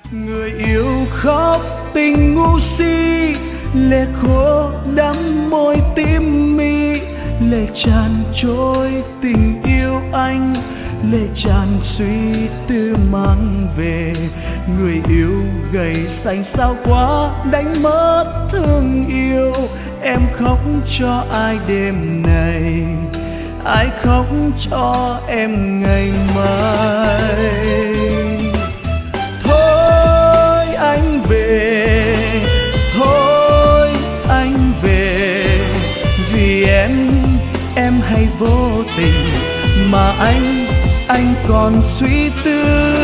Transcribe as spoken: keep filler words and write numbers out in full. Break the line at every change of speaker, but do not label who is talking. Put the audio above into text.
Người yêu khóc tình ngu si, lệ khô đắm môi tim mi, lệ tràn trôi tình yêu anh, lệ tràn suy tư mang về. Người yêu gầy xanh sao quá đánh mất thương yêu, em khóc cho ai đêm này, ai khóc cho em ngày mai. Thôi anh về, thôi anh về, vì em em hay vô tình mà anh anh còn suy tư.